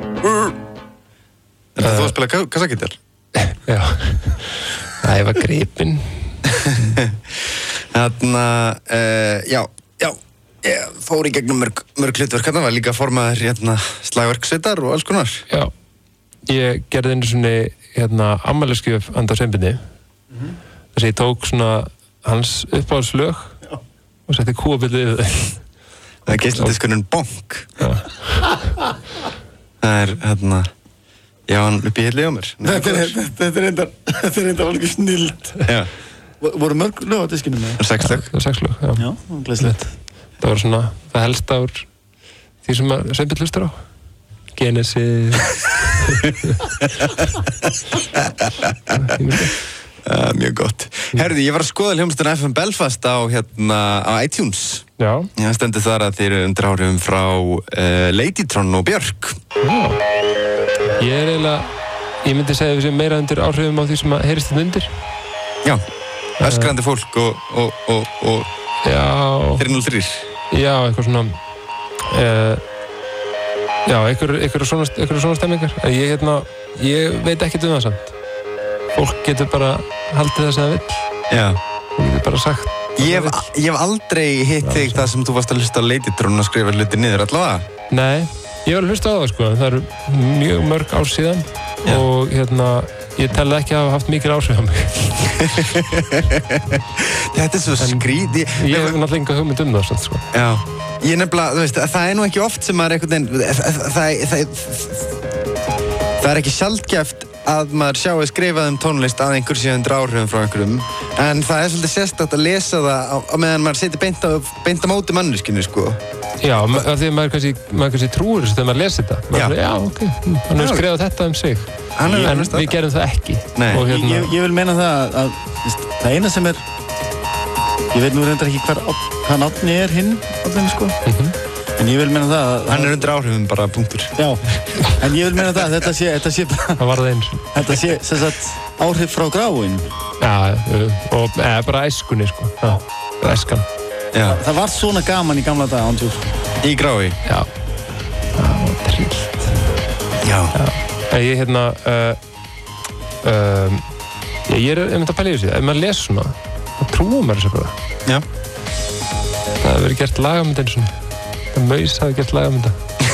Er það þú að spila kassagítar? Já. Það ég var gripinn. Þarna, uh, já, já. Ég fór í gegnum mörg, mörg hlutverk, hérna var líka formaður hérna, slagverksveitar og alls konar. Já, ég gerði einu svona hérna, afmælisgjöf handa Sveinbirni. Mm-hmm. Þess að ég tók svona hans uppáhaldslög og setti kúabillið yfir þau. Það er geisladiskurinn Bonk. Já. Það er hérna, já, hann upp í hilli á mér. Þetta er, þetta er enda, þetta er enda alveg snilt. Já. Voru mörg lög á diskinu með? Sex lög. Sex lög, já. Já, glæsilegt. Það var svona, það helsta úr því sem að Sveinbjörn hlustar á. Genesis. uh, mjög gott. Herðu, ég var að skoða hljómsveitina F M Belfast á, hérna, á iTunes. Já. Það stendur þar að þeir eru undir áhrifum frá uh, Ladytron og Björk. Já. Ég er eiginlega, ég myndi segja að við séum meira undir áhrifum á því sem að heyrist þetta undir. Já, öskrandi fólk og, og, og, og já, þrjú núll þrjú. Já, eitthvað svona, uh, já, eitthvað, eitthvað svona, eitthvað svona stemmingar. Ég, hérna, ég veit ekkert um það samt. Fólk getur bara haldið það sem það vill. Já. Fólk getur bara sagt. Ég hef, ég hef aldrei hitt þig það sem þú varst að hlusta á Ladytron og skrifa hluti niður allavega. Nei, ég var að hlusta á það sko, það eru mjög mörg ár síðan. Já. Og hérna, ég telði ekki að hafa haft mikil áhrif á mig. Þetta er svo skrítið. Ég, ég hef náttúrulega enga hugmynd um það, sko. Já. Ég nefnilega, þú veist, það er nú ekki oft sem maður einhvern veginn, það, það, það, það er ekki sjaldgæft að maður sjáu skrifað um tónlist að einhver sé undir áhrifum frá einhverjum, en það er svolítið sérstakt að lesa það á, á meðan maður setur beint á, beint á móti manneskinu, sko. Já, af því að maður kannski, maður kannski trúir þessu þegar maður lesi þetta. Maður Já. er, já, ok, hann hefur skrifað þetta um sig. Hann hefur En skrifað við gerum það ekki. Nei. Og Ég, hérna, ég, ég vil meina það að, að veist, það eina sem er, ég veit nú reyndar ekki hver, hvað nafni er hinn, allir, sko. Mhm. En ég vil meina það að... Hann er undir áhrifum bara, punktur. Já, en ég vil meina það að þetta sé, þetta sé bara... það var það eins. Þetta sé, sem sagt, áhrif frá gráin. Já, og eða bara æskunni, sko. Já, bara æskan. Já. Það var svona gaman í gamla daga, ándjúr. Í grái. Já. Það var trillt. Já. Já. Ég, hérna, uh, um, ég, ég er einmitt að pæla í þessu. Ef maður les svona, þá trúum maður þessu bara. Já. Það hefur verið gert lagamynd eins og það Maus hafi gert lagamynda.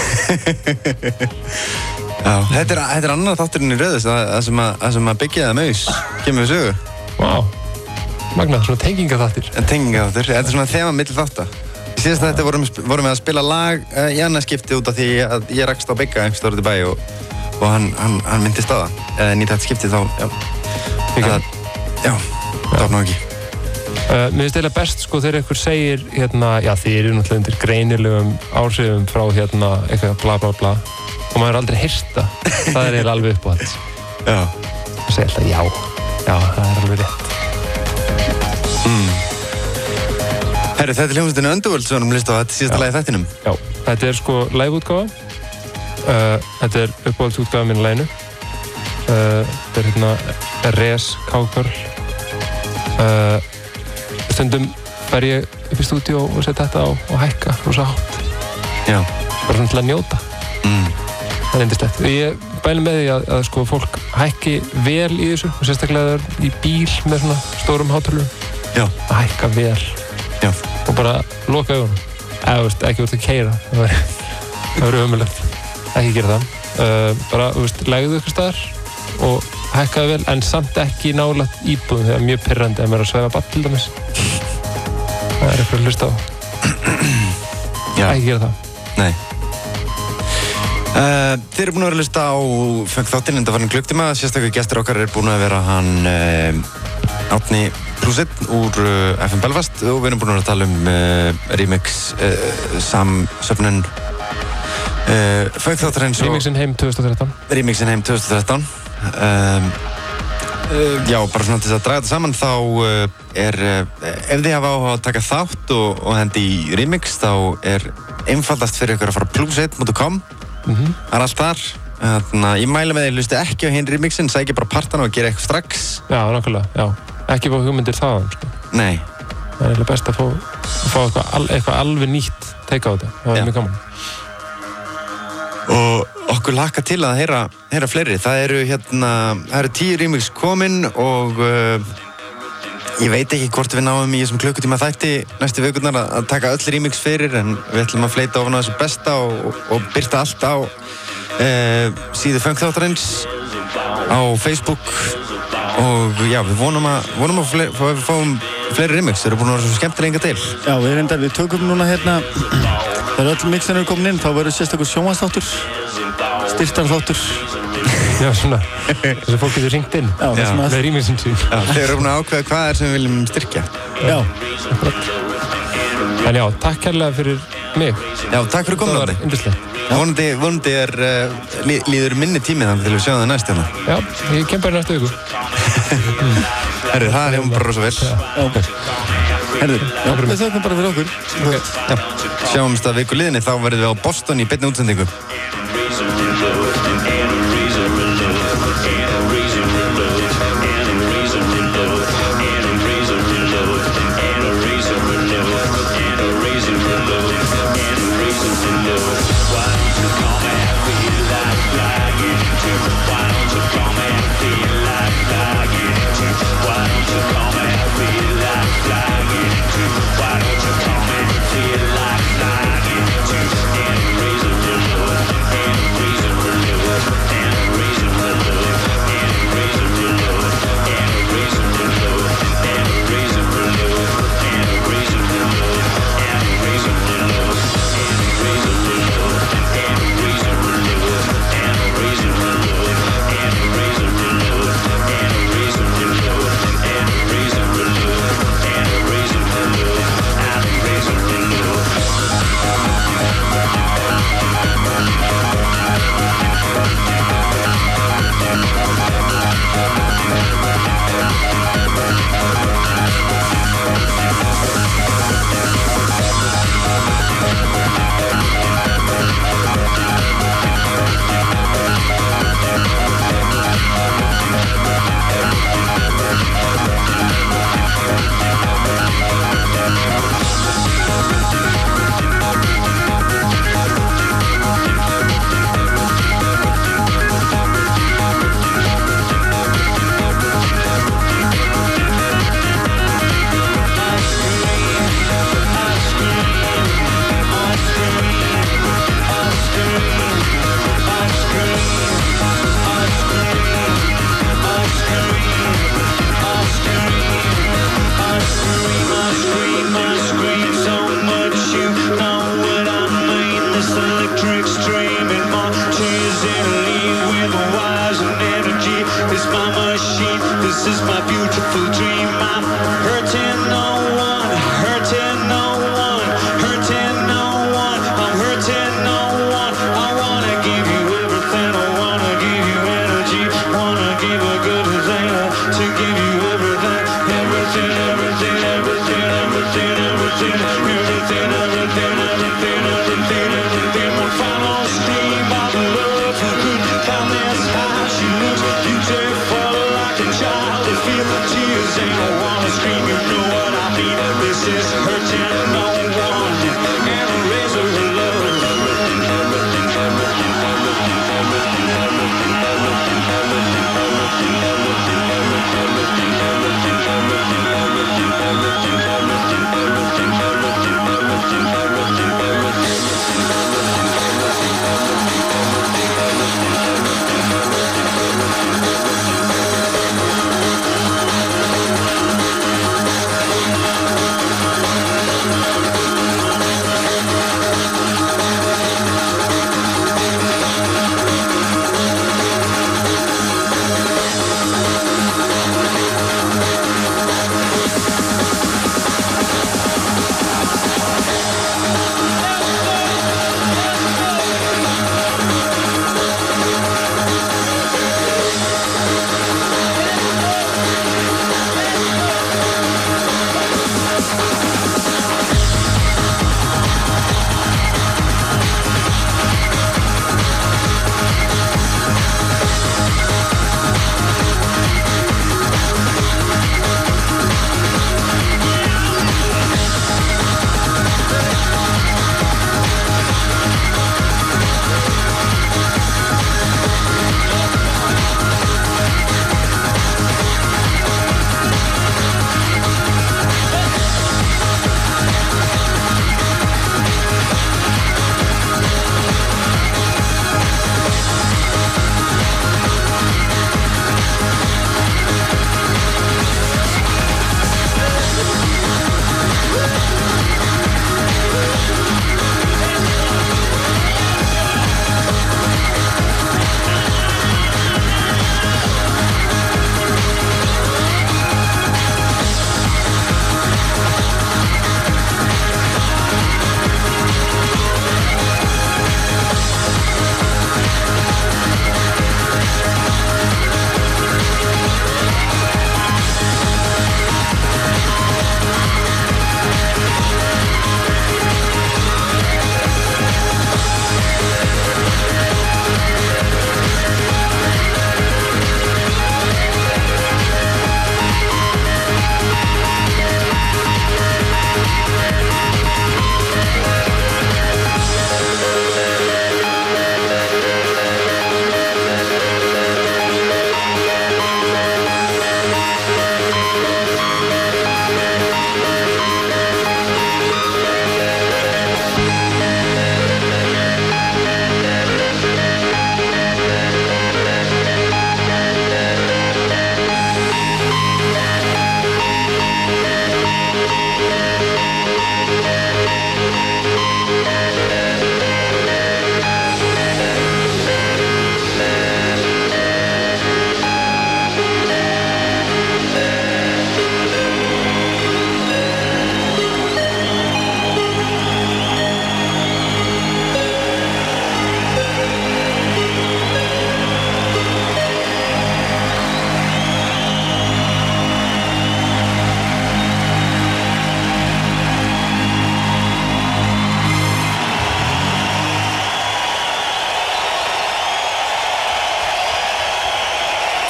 Já, þetta er, þetta er annar þátturinn í röðus, það sem að, að, að byggja það Maus, kemur við sögu. Vá, magnað, svona tengingaþáttir. En tengingaþáttur, þetta er svona þema milli þátta. Í síðast þetta vorum, vorum við að spila lag uh, í annað skipti út af því að ég rakst á Bigga einhvers stór út í bæ og, og hann, hann, hann myndist á það. Eða nýtt þetta skipti þá, já. Bigga? Já, það var nú ekki. Uh, mér finnst eiginlega best sko þegar einhver segir hérna, já þið eru náttúrulega undir greinilegum áhrifum frá hérna eitthvað bla bla bla og maður er aldrei heyrt það. Það er eiginlega alveg uppáhalds. Já. Það segir alltaf já, já það er alveg rétt. Mm. Herri, þetta er hljómsveitin Underworld sem við erum listað á þetta síðasta lagi þættinum. Já, þetta er sko live-útgáfa. Uh, þetta er uppáhaldsútgáfa mínu læginu. Uh, þetta er hérna Res Cowgirl. Uh, Stundum fer ég upp í stúdíó og setja þetta á og hækka rosa hátt. Já. Bara svona til að njóta. Mm. Það er yndislegt. Ég bæli með því að, að sko fólk hækki vel í þessu og sérstaklega það er í bíl með svona stórum hátölum. Já. Að hækka vel. Já. Og bara loka augunum. Eða veist, ekki úr til að keyra. Það var, það var ömurlegt. Ekki gera það. Uh, bara, þú veist, legðu ykkur staðar og hækkaði vel, en samt ekki nálægt íbúðum þegar mjög pirrandi að mér að svæfa ball til dæmis. Það er eitthvað að hlusta á. Já. Ekki gera það. Nei. Uh, þeir eru búin að vera að hlusta á Funk þáttinn undanfarinn klukktíma. Sérstaklega gestur okkar er búin að vera hann uh, Árni Plúsett úr uh, F M Belfast og við erum búin að vera að tala um uh, remix uh, samsöfnun uh, Funk þáttarins og... Remixin heim tvö þúsund og þrettán. Remixin heim tvö þúsund og þrettán. Um, uh, já, bara svona til þess að draga þetta saman þá uh, er, uh, ef þið hafa áhuga að taka þátt og, og hendi í remix þá er einfaldast fyrir ykkur að fara plúsett punktur com. Mm-hmm. Það er allt þar. Þannig að ég mæla með því að hlusta ekki á hinn remixin, sækja bara partana og gera eitthvað strax. Já, nákvæmlega, já. Ekki fá hugmyndir þaðan, sko. Nei. Það er eiginlega best að fá, að fá eitthvað, al, eitthvað alveg nýtt teika á þetta. Það er Já. mjög gaman. Og okkur hlakka til að heyra, heyra fleiri. Það eru hérna, það eru tíu remix komin og uh, ég veit ekki hvort við náum í þessum klukkutíma þætti næstu vikurnar að, að taka öll remix fyrir, en við ætlum að fleita ofan á þessu besta og, og, og byrta allt á uh, síðu Funk þáttarins á Facebook og já, við vonum að, vonum að fle, við fáum fleiri remix. Þeir eru búin að vera svo skemmtilega til. Já, við reyndar, við tökum núna hérna, þegar öll mixin eru komin inn, þá verður sérstakur sjónvarpsþáttur styrtarþáttur. Já, svona, þess að fólk getur ringt inn. Já, Já. svona. Með rýmið sín sín. Já, þeir eru búin að ákveða hvað er sem við viljum styrkja. Já. En já, takk kærlega fyrir mig. Já, takk fyrir Það var komandi. yndislegt. Vonandi, vonandi er, uh, lí, líður minni tími þannig til við sjáum það næst hérna. Já, ég kem bara í næstu viku. Herri, það er bara rosa vel. Já. Herðu, já, við þökkum bara fyrir okkur. Já, sjáumst að viku liðinni, þá verðum við á Boston í beinni útsendingu.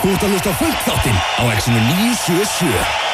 Þú ert að hlusta á Funk þáttinn á Exinu níu sjö sjö.